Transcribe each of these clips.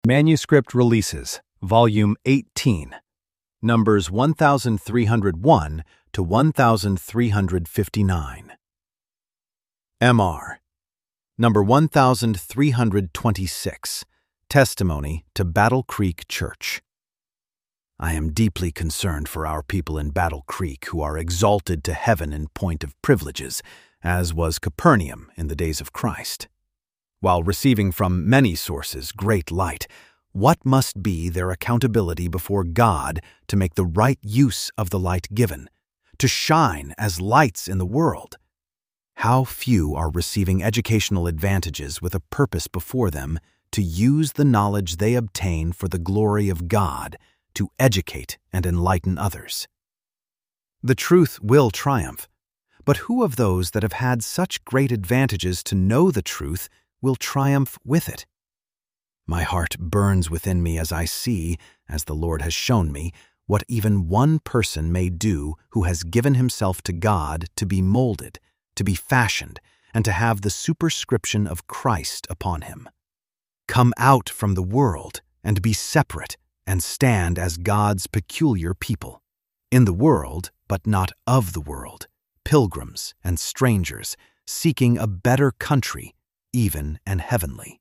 Manuscript Releases, Volume 18, numbers 1301 to 1359. MR, number 1326, Testimony to Battle Creek Church. I am deeply concerned for our people in Battle Creek who are exalted to heaven in point of privileges, as was Capernaum in the days of Christ. While receiving from many sources great light, what must be their accountability before God to make the right use of the light given, to shine as lights in the world? How few are receiving educational advantages with a purpose before them to use the knowledge they obtain for the glory of God to educate and enlighten others. The truth will triumph, but who of those that have had such great advantages to know the truth will triumph with it? My heart burns within me as I see, as the Lord has shown me, what even one person may do who has given himself to God to be molded, to be fashioned, and to have the superscription of Christ upon him. Come out from the world and be separate and stand as God's peculiar people, in the world but not of the world, pilgrims and strangers, seeking a better country, even and heavenly.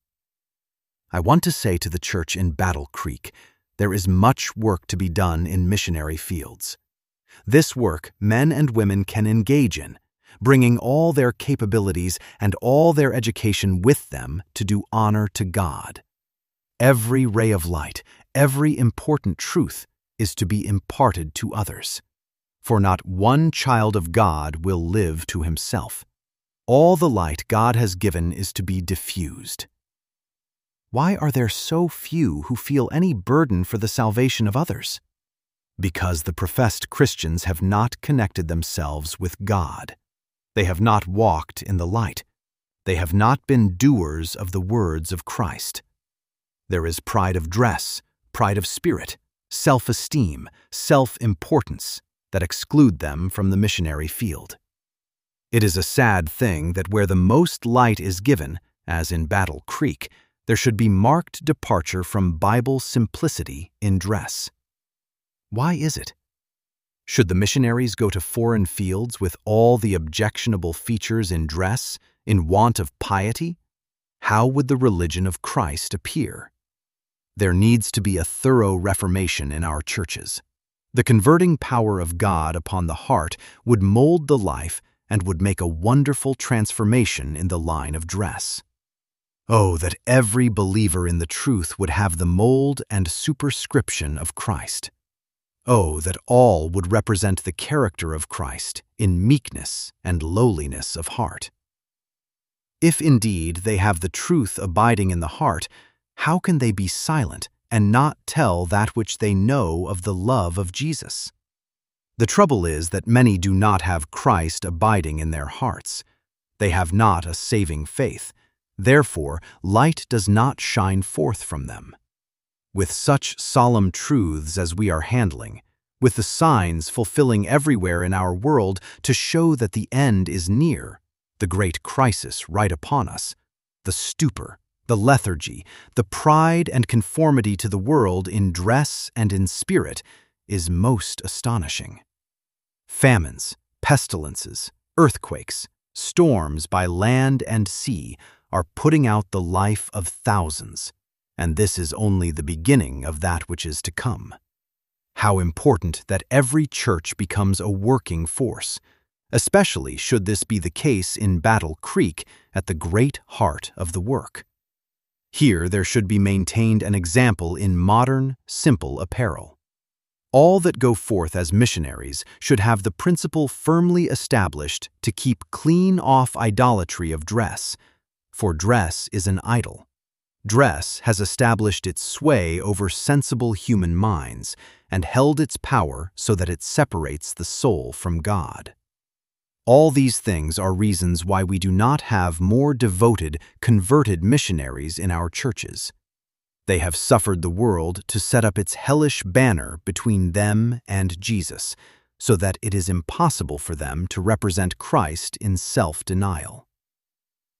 I want to say to the church in Battle Creek, there is much work to be done in missionary fields. This work men and women can engage in, bringing all their capabilities and all their education with them to do honor to God. Every ray of light, every important truth is to be imparted to others. For not one child of God will live to himself. All the light God has given is to be diffused. Why are there so few who feel any burden for the salvation of others? Because the professed Christians have not connected themselves with God. They have not walked in the light. They have not been doers of the words of Christ. There is pride of dress, pride of spirit, self-esteem, self-importance that exclude them from the missionary field. It is a sad thing that where the most light is given, as in Battle Creek, there should be marked departure from Bible simplicity in dress. Why is it? Should the missionaries go to foreign fields with all the objectionable features in dress, in want of piety? How would the religion of Christ appear? There needs to be a thorough reformation in our churches. The converting power of God upon the heart would mold the life and would make a wonderful transformation in the line of dress. Oh, that every believer in the truth would have the mold and superscription of Christ. Oh, that all would represent the character of Christ in meekness and lowliness of heart. If indeed they have the truth abiding in the heart, how can they be silent and not tell that which they know of the love of Jesus? The trouble is that many do not have Christ abiding in their hearts. They have not a saving faith. Therefore, light does not shine forth from them. With such solemn truths as we are handling, with the signs fulfilling everywhere in our world to show that the end is near, the great crisis right upon us, the stupor, the lethargy, the pride and conformity to the world in dress and in spirit is most astonishing. Famines, pestilences, earthquakes, storms by land and sea are putting out the life of thousands, and this is only the beginning of that which is to come. How important that every church becomes a working force, especially should this be the case in Battle Creek at the great heart of the work. Here there should be maintained an example in modern, simple apparel. All that go forth as missionaries should have the principle firmly established to keep clean off idolatry of dress, for dress is an idol. Dress has established its sway over sensible human minds and held its power so that it separates the soul from God. All these things are reasons why we do not have more devoted, converted missionaries in our churches. They have suffered the world to set up its hellish banner between them and Jesus, so that it is impossible for them to represent Christ in self-denial.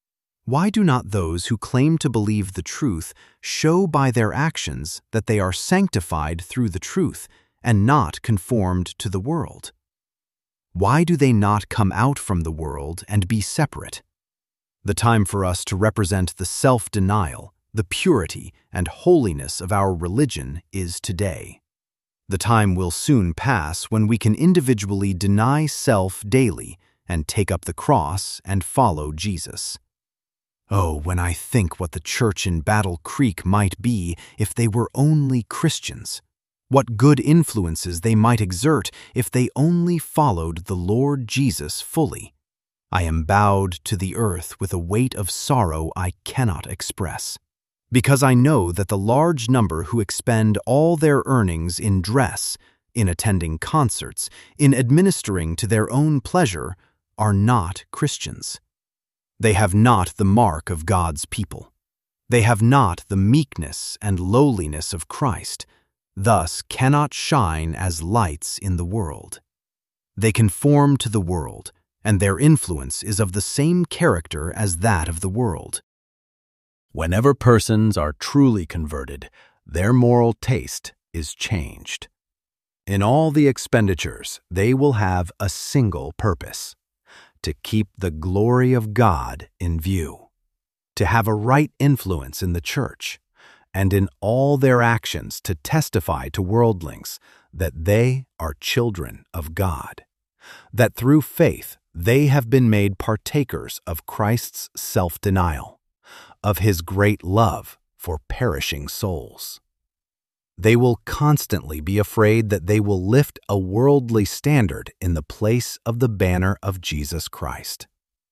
Why do not those who claim to believe the truth show by their actions that they are sanctified through the truth and not conformed to the world? Why do they not come out from the world and be separate? The time for us to represent the self-denial, the purity and holiness of our religion is today. The time will soon pass when we can individually deny self daily and take up the cross and follow Jesus. Oh, when I think what the church in Battle Creek might be if they were only Christians, what good influences they might exert if they only followed the Lord Jesus fully, I am bowed to the earth with a weight of sorrow I cannot express, because I know that the large number who expend all their earnings in dress, in attending concerts, in administering to their own pleasure, are not Christians. They have not the mark of God's people. They have not the meekness and lowliness of Christ, thus cannot shine as lights in the world. They conform to the world, and their influence is of the same character as that of the world. Whenever persons are truly converted, their moral taste is changed. In all the expenditures, they will have a single purpose: to keep the glory of God in view, to have a right influence in the church, and in all their actions to testify to worldlings that they are children of God, that through faith they have been made partakers of Christ's self-denial, of His great love for perishing souls. They will constantly be afraid that they will lift a worldly standard in the place of the banner of Jesus Christ.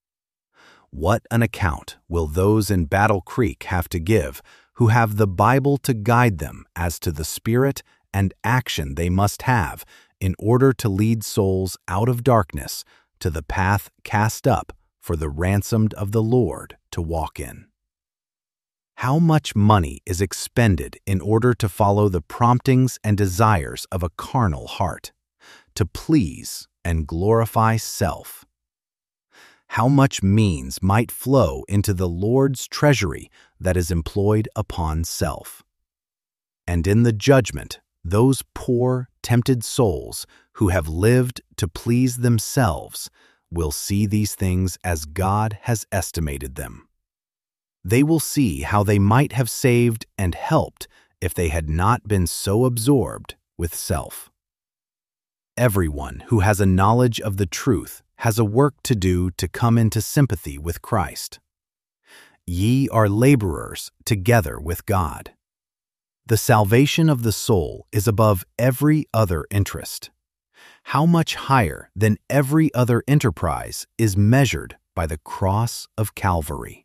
What an account will those in Battle Creek have to give who have the Bible to guide them as to the spirit and action they must have in order to lead souls out of darkness to the path cast up for the ransomed of the Lord to walk in. How much money is expended in order to follow the promptings and desires of a carnal heart, to please and glorify self? How much means might flow into the Lord's treasury that is employed upon self? And in the judgment, those poor, tempted souls who have lived to please themselves will see these things as God has estimated them. They will see how they might have saved and helped if they had not been so absorbed with self. Everyone who has a knowledge of the truth has a work to do to come into sympathy with Christ. Ye are laborers together with God. The salvation of the soul is above every other interest. How much higher than every other enterprise is measured by the cross of Calvary.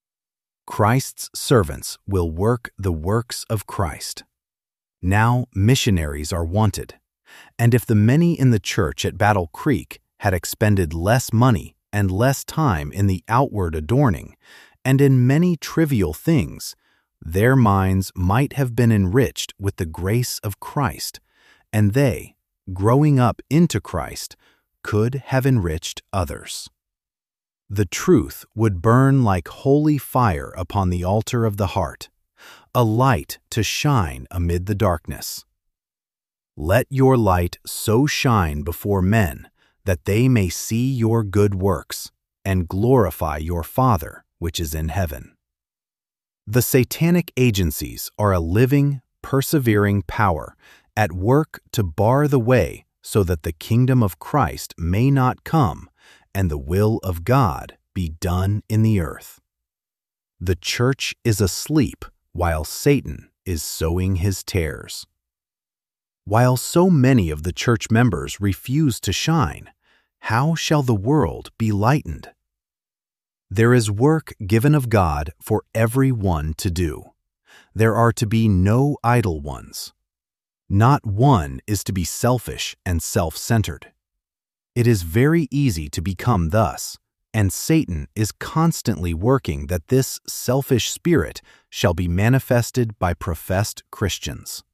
Christ's servants will work the works of Christ. Now missionaries are wanted, and if the many in the church at Battle Creek had expended less money and less time in the outward adorning and in many trivial things, their minds might have been enriched with the grace of Christ, and they, growing up into Christ, could have enriched others. The truth would burn like holy fire upon the altar of the heart, a light to shine amid the darkness. Let your light so shine before men that they may see your good works and glorify your Father which is in heaven. The satanic agencies are a living, persevering power at work to bar the way so that the kingdom of Christ may not come and the will of God be done in the earth. The church is asleep while Satan is sowing his tares. While so many of the church members refuse to shine, how shall the world be lightened? There is work given of God for every one to do. There are to be no idle ones. Not one is to be selfish and self-centered. It is very easy to become thus, and Satan is constantly working that this selfish spirit shall be manifested by professed Christians.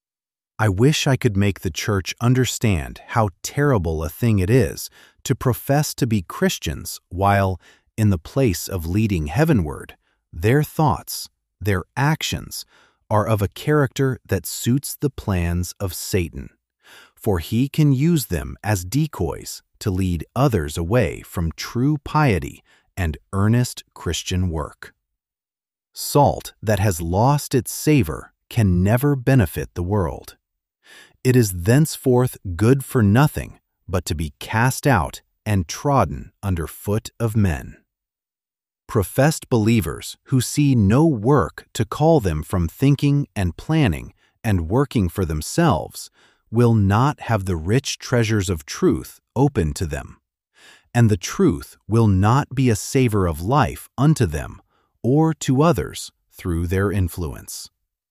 I wish I could make the church understand how terrible a thing it is to profess to be Christians while, in the place of leading heavenward, their thoughts, their actions, are of a character that suits the plans of Satan, for he can use them as decoys to lead others away from true piety and earnest Christian work. Salt that has lost its savor can never benefit the world. It is thenceforth good for nothing but to be cast out and trodden under foot of men. Professed believers who see no work to call them from thinking and planning and working for themselves will not have the rich treasures of truth open to them, and the truth will not be a savor of life unto them or to others through their influence.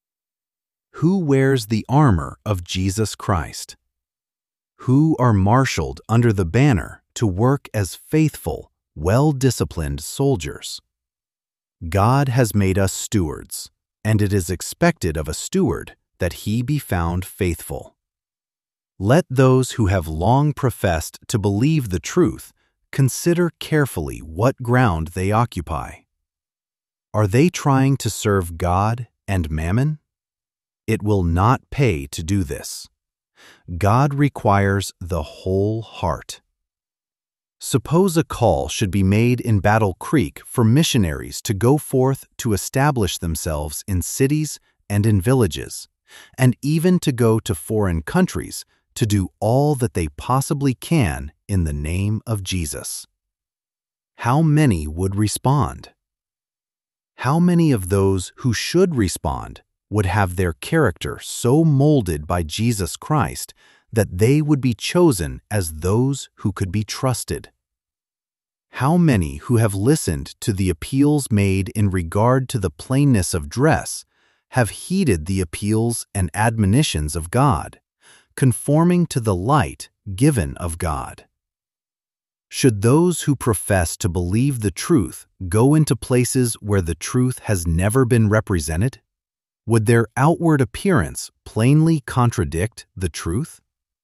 Who wears the armor of Jesus Christ? Who are marshaled under the banner to work as faithful, well-disciplined soldiers? God has made us stewards, and it is expected of a steward that he be found faithful. Let those who have long professed to believe the truth consider carefully what ground they occupy. Are they trying to serve God and mammon? It will not pay to do this. God requires the whole heart. Suppose a call should be made in Battle Creek for missionaries to go forth to establish themselves in cities and in villages, and even to go to foreign countries to do all that they possibly can in the name of Jesus. How many would respond? How many of those who should respond would have their character so molded by Jesus Christ that they would be chosen as those who could be trusted? How many who have listened to the appeals made in regard to the plainness of dress have heeded the appeals and admonitions of God, conforming to the light given of God? Should those who profess to believe the truth go into places where the truth has never been represented? Would their outward appearance plainly contradict the truth?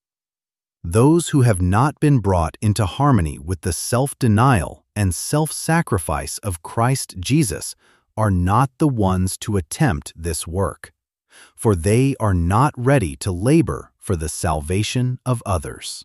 Those who have not been brought into harmony with the self-denial and self-sacrifice of Christ Jesus are not the ones to attempt this work, for they are not ready to labor for the salvation of others.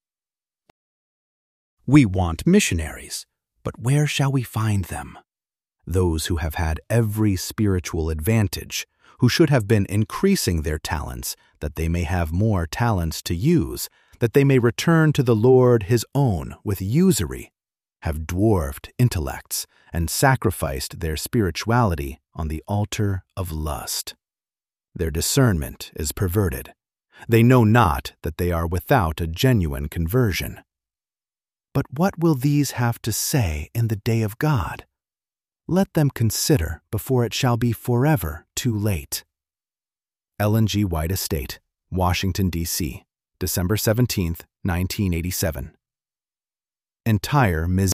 We want missionaries, but where shall we find them? Those who have had every spiritual advantage, who should have been increasing their talents, that they may have more talents to use, that they may return to the Lord his own with usury, have dwarfed intellects and sacrificed their spirituality on the altar of lust. Their discernment is perverted. They know not that they are without a genuine conversion. But what will these have to say in the day of God? Let them consider before it shall be forever too late. Ellen G. White Estate, Washington, D.C., December 17, 1987. Entire Ms.